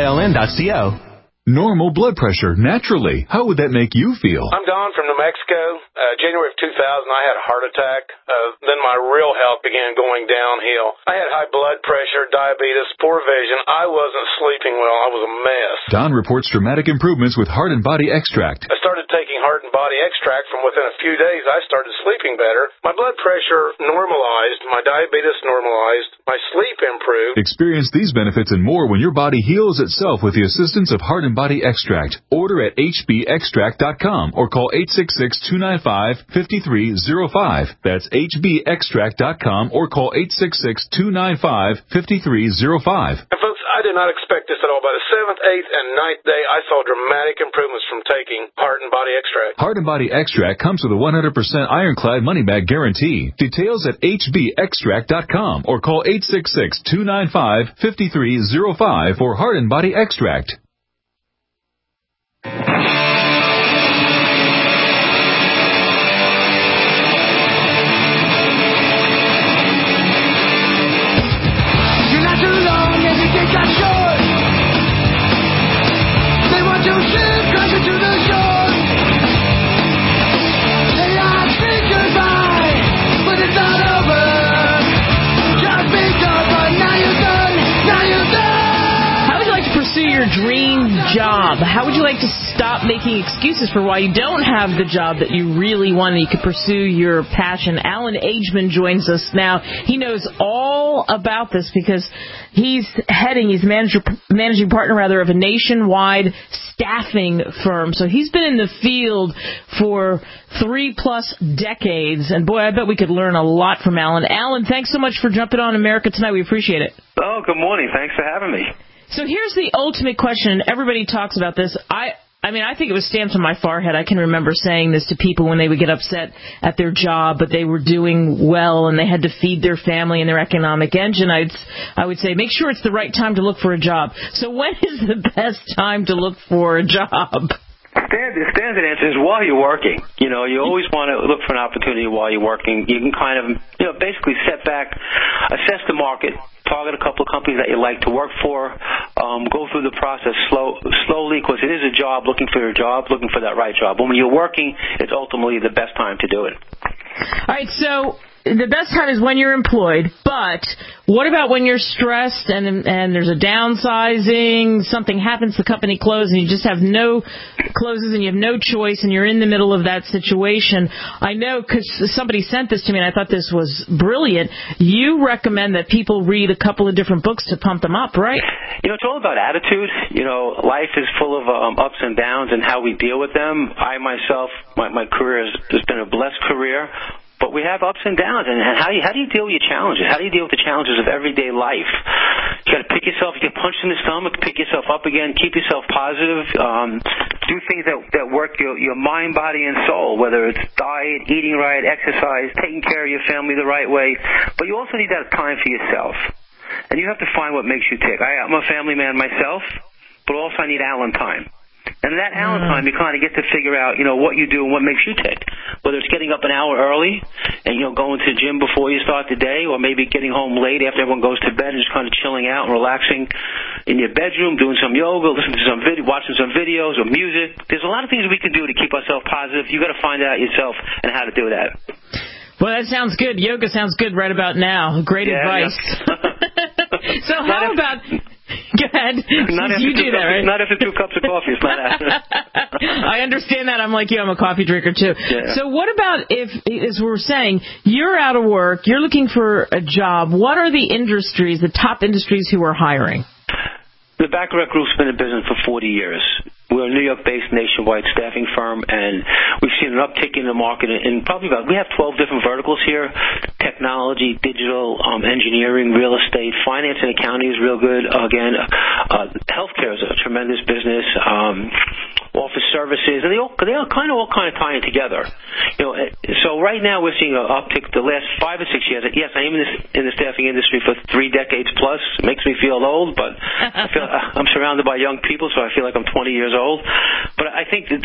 Speaker 24: dyln.co.
Speaker 18: Normal blood pressure, naturally. How would that make you feel?
Speaker 25: I'm Don from New Mexico. January of 2000, I had a heart attack. Then my real health began going downhill. I had high blood pressure, diabetes, poor vision. I wasn't sleeping well. I was a mess.
Speaker 18: Don reports dramatic improvements with Heart and Body Extract.
Speaker 25: I started taking Heart and Body Extract. From within a few days, I started sleeping better. My blood pressure normalized. My diabetes normalized. My sleep improved.
Speaker 18: Experience these benefits and more when your body heals itself with the assistance of Heart and Body Extract. Order at hbextract.com or call 866-295-5305. That's hbextract.com or call 866-295-5305.
Speaker 25: And folks, I did not expect this at all. By the 7th, 8th, and 9th day, I saw dramatic improvements from taking Heart and Body Extract.
Speaker 18: Heart and Body Extract comes with a 100% ironclad money-back guarantee. Details at hbextract.com or call 866-295-5305 for Heart and Body Extract.
Speaker 2: Your dream job. How would you like to stop making excuses for why you don't have the job that you really want and you could pursue your passion? Alan Ageman joins us now. He knows all about this because he's managing partner of a nationwide staffing firm. So he's been in the field for 3+ decades. And boy, I bet we could learn a lot from Alan. Alan, thanks so much for jumping on America Tonight. We appreciate it.
Speaker 26: Oh, good morning. Thanks for having me.
Speaker 2: So here's the ultimate question, and everybody talks about this. I think it was stamped on my forehead. I can remember saying this to people when they would get upset at their job, but they were doing well and they had to feed their family and their economic engine. I would say, make sure it's the right time to look for a job. So when is the best time to look for a job?
Speaker 26: The standard answer is while you're working. You know, you always want to look for an opportunity while you're working. You can kind of, basically step back, assess the market, target a couple of companies that you like to work for, go through the process slowly, because it is a job, looking for your job, looking for that right job. When you're working, it's ultimately the best time to do it.
Speaker 2: All right, so the best time is when you're employed, but what about when you're stressed and there's a downsizing, something happens, the company closes, and you just have closes and you have no choice, and you're in the middle of that situation? I know because somebody sent this to me, and I thought this was brilliant. You recommend that people read a couple of different books to pump them up, right?
Speaker 26: It's all about attitude. Life is full of ups and downs and how we deal with them. I myself, my career has been a blessed career. But we have ups and downs, and how do you deal with your challenges? How do you deal with the challenges of everyday life? You got to pick yourself, you get punched in the stomach, pick yourself up again, keep yourself positive, do things that work your mind, body, and soul, whether it's diet, eating right, exercise, taking care of your family the right way. But you also need that time for yourself, and you have to find what makes you tick. I'm a family man myself, but also I need Allen time. And that Allen time, you kind of get to figure out, what you do and what makes you tick. Whether it's getting up an hour early and, going to the gym before you start the day, or maybe getting home late after everyone goes to bed and just kind of chilling out and relaxing in your bedroom, doing some yoga, listening to some watching some videos or music. There's a lot of things we can do to keep ourselves positive. You got to find out yourself and how to do that.
Speaker 2: Well, that sounds good. Yoga sounds good right about now. Great advice. Yeah. So how about... Go ahead. You do that, right?
Speaker 26: Not after 2 cups of coffee. It's not after.
Speaker 2: I understand that. I'm like you. I'm a coffee drinker, too.
Speaker 26: Yeah.
Speaker 2: So what about if, as we were saying, you're out of work, you're looking for a job. What are the industries, the top industries who are hiring?
Speaker 26: The Bacharach Group's been in business for 40 years. We're a New York-based nationwide staffing firm, and we've seen an uptick in the market in probably we have 12 different verticals here: technology, digital, engineering, real estate, finance and accounting is real good. Again, healthcare is a tremendous business. Office services, and they all kind of tie in together. So right now we're seeing an uptick the last 5 or 6 years. Yes, I am in the staffing industry for 3 decades plus. It makes me feel old, but I'm surrounded by young people, so I feel like I'm 20 years old. But I think that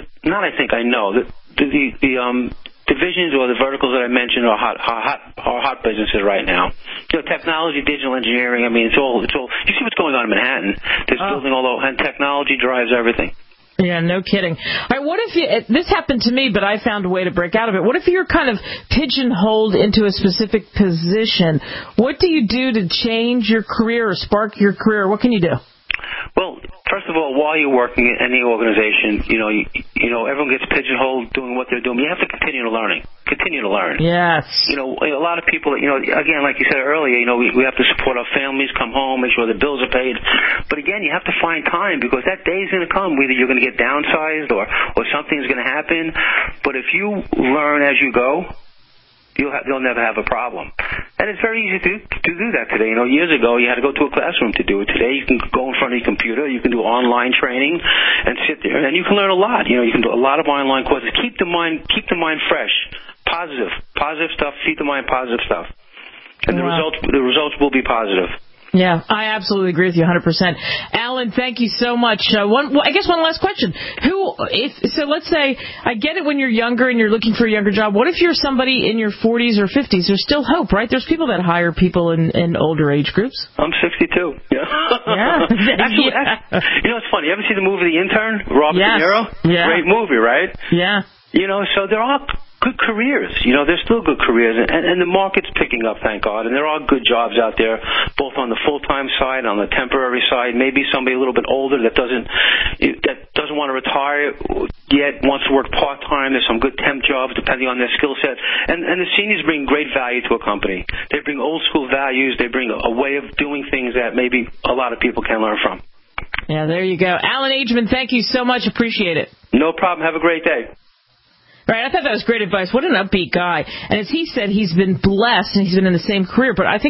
Speaker 26: I know that the divisions or the verticals that I mentioned are hot businesses right now. Technology, digital engineering. I mean, it's all. You see what's going on in Manhattan? There's building all over, and technology drives everything.
Speaker 2: Yeah, no kidding. All right, what if this happened to me, but I found a way to break out of it? What if you're kind of pigeonholed into a specific position? What do you do to change your career or spark your career? What can you do?
Speaker 26: Well, first of all, while you're working in any organization, everyone gets pigeonholed doing what they're doing. You have to continue to learn.
Speaker 2: Yes.
Speaker 26: A lot of people, again, like you said earlier, we have to support our families, come home, make sure the bills are paid. But again, you have to find time, because that day is going to come. Either you're going to get downsized or something's going to happen. But if you learn as you go, you'll never have a problem. And it's very easy to do that today. Years ago, you had to go to a classroom to do it. Today, you can go in front of your computer, you can do online training, and sit there, and you can learn a lot. You can do a lot of online courses. Keep the mind fresh, positive stuff. Feed the mind positive stuff, and the results will be positive.
Speaker 2: Yeah, I absolutely agree with you 100%. Allen, thank you so much. I guess one last question. So let's say, I get it when you're younger and you're looking for a younger job. What if you're somebody in your 40s or 50s? There's still hope, right? There's people that hire people in older age groups.
Speaker 26: I'm 62. Yeah. Actually, it's funny. You ever see the movie The Intern? Robert De Niro?
Speaker 2: Yeah.
Speaker 26: Great movie, right?
Speaker 2: Yeah.
Speaker 26: So there are good careers. There's still good careers, and the market's picking up, thank God. And there are good jobs out there, both on the full-time side, on the temporary side. Maybe somebody a little bit older that doesn't want to retire yet, wants to work part-time. There's some good temp jobs depending on their skill set. And the seniors bring great value to a company. They bring old-school values. They bring a way of doing things that maybe a lot of people can learn from.
Speaker 2: Yeah, there you go. Allen Ageman, thank you so much. Appreciate it.
Speaker 26: No problem. Have a great day.
Speaker 2: Right, I thought that was great advice. What an upbeat guy. And as he said, he's been blessed and he's been in the same career, but I think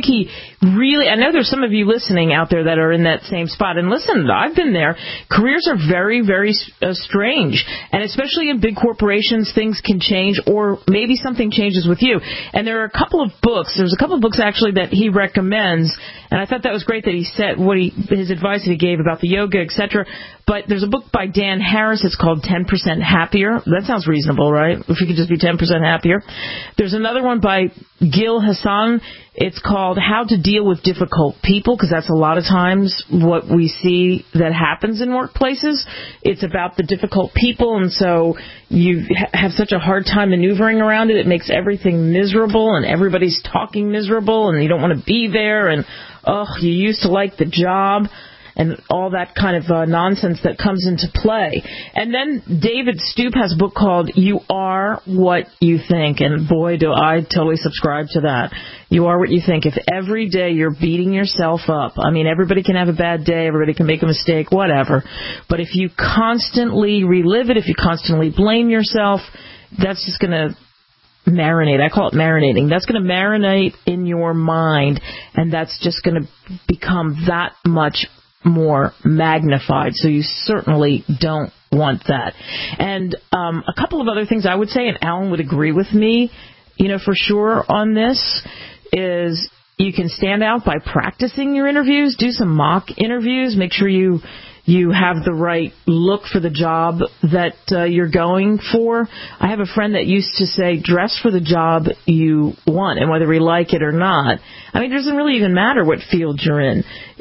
Speaker 2: I know there's some of you listening out there that are in that same spot. And listen, I've been there. Careers are very, very strange. And especially in big corporations, things can change, or maybe something changes with you. And there are a couple of books. There's a couple of books actually that he recommends. And I thought that was great that he said his advice that he gave about the yoga, etc. But there's a book by Dan Harris. It's called 10% Happier. That sounds reasonable, right? If you could just be 10% happier. There's another one by Gil Hassan. It's called How to Deal with Difficult People, because that's a lot of times what we see that happens in workplaces. It's about the difficult people, and so you have such a hard time maneuvering around it. It makes everything miserable, and everybody's talking miserable, and you don't want to be there, and, you used to like the job, and all that kind of nonsense that comes into play. And then David Stoop has a book called You Are What You Think, and boy, do I totally subscribe to that. You are what you think. If every day you're beating yourself up, I mean, everybody can have a bad day, everybody can make a mistake, whatever, but if you constantly relive it, if you constantly blame yourself, that's just going to marinate. I call it marinating. That's going to marinate in your mind, and that's just going to become that much more magnified. So you certainly don't want that. And a couple of other things I would say, and Alan would agree with me, for sure on this, is you can stand out by practicing your interviews. Do some mock interviews. Make sure you have the right look for the job that you're going for. I have a friend that used to say, dress for the job you want, and whether we like it or not. I mean, it doesn't really even matter what field you're in.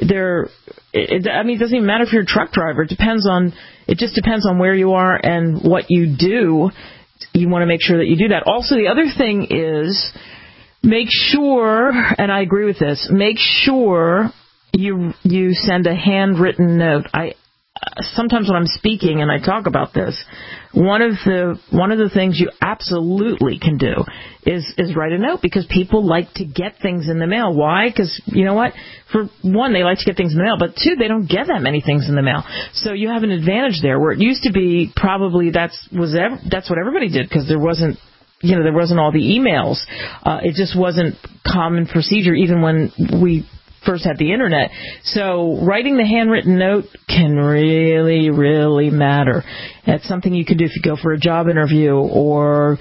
Speaker 2: It doesn't even matter if you're a truck driver. It just depends on where you are and what you do. You want to make sure that you do that. Also, the other thing is, make sure, and I agree with this, make sure you send a handwritten note. Sometimes when I'm speaking and I talk about this, one of the things you absolutely can do is write a note, because people like to get things in the mail. Why? Because you know what? For one, they like to get things in the mail, but two, they don't get that many things in the mail. So you have an advantage there, where it used to be probably that's what everybody did, because there wasn't all the emails. It just wasn't common procedure even when we first had the internet. So writing the handwritten note can really, really matter. That's something you can do if you go for a job interview, or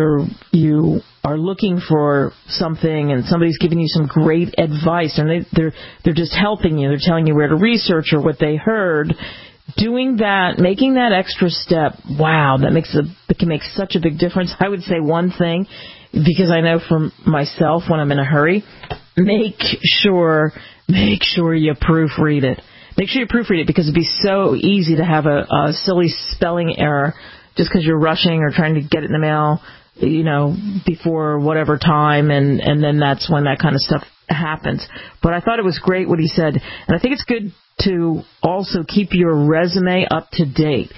Speaker 2: you are looking for something and somebody's giving you some great advice, and they're just helping you. They're telling you where to research or what they heard. Doing that, making that extra step, wow, it can make such a big difference. I would say one thing, because I know for myself when I'm in a hurry, make sure you proofread it. Make sure you proofread it, because it'd be so easy to have a silly spelling error just because you're rushing or trying to get it in the mail, before whatever time, and then that's when that kind of stuff happens. But I thought it was great what he said, and I think it's good to also keep your resume up to date.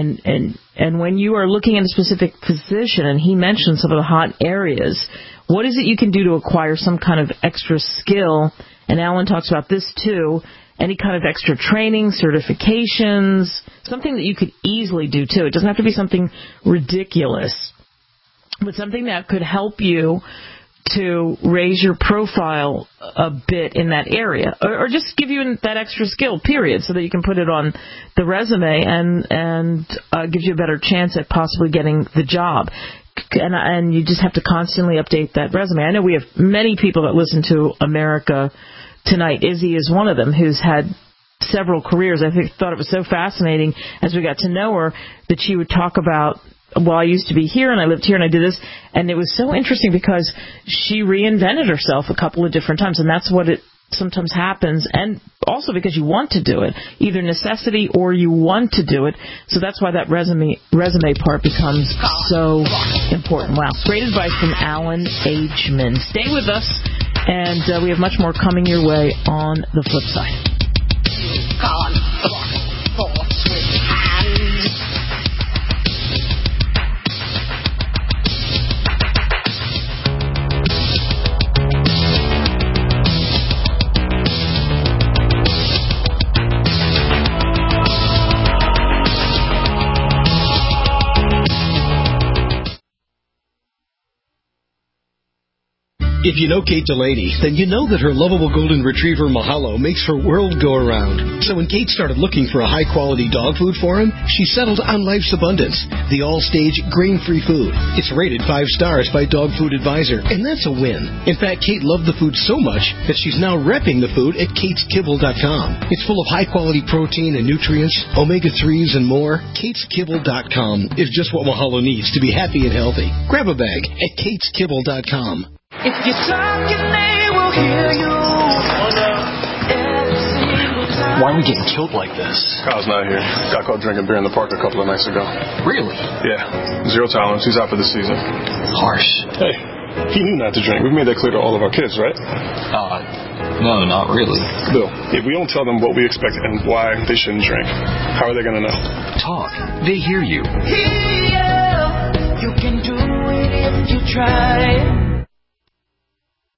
Speaker 2: And when you are looking at a specific position, and he mentioned some of the hot areas, what is it you can do to acquire some kind of extra skill? And Alan talks about this too. Any kind of extra training, certifications, something that you could easily do too. It doesn't have to be something ridiculous, but something that could help you to raise your profile a bit in that area, or just give you that extra skill, period, so that you can put it on the resume and gives you a better chance at possibly getting the job. And you just have to constantly update that resume. I know we have many people that listen to America Tonight. Izzy is one of them, who's had several careers. I thought it was so fascinating as we got to know her that she would talk about, well, I used to be here and I lived here and I did this. And it was so interesting because she reinvented herself a couple of different times, and that's what it sometimes happens, and also because you want to do it, either necessity or you want to do it. So that's why that resume part becomes so important. Wow. Great advice from Alan Ageman. Stay with us, and we have much more coming your way on the flip side.
Speaker 3: If you know Kate Delaney, then you know that her lovable golden retriever Mahalo makes her world go around. So when Kate started looking for a high-quality dog food for him, she settled on Life's Abundance, the all-stage grain-free food. It's rated 5 stars by Dog Food Advisor, and that's a win. In fact, Kate loved the food so much that she's now repping the food at KatesKibble.com. It's full of high-quality protein and nutrients, omega-3s, and more. KatesKibble.com is just what Mahalo needs to be happy and healthy. Grab a bag at KatesKibble.com.
Speaker 4: If you're talking, they will hear you.
Speaker 5: Why are we getting killed like this?
Speaker 6: Kyle's not here. Got caught drinking beer in the park a couple of nights ago.
Speaker 5: Really?
Speaker 6: Yeah. 0 tolerance. He's out for the season.
Speaker 5: Harsh.
Speaker 6: Hey, he knew not to drink. We've made that clear to all of our kids, right?
Speaker 5: No, not really.
Speaker 6: Bill, if we don't tell them what we expect and why they shouldn't drink, how are they going to know?
Speaker 5: Talk. They hear you.
Speaker 4: You can do it if you try.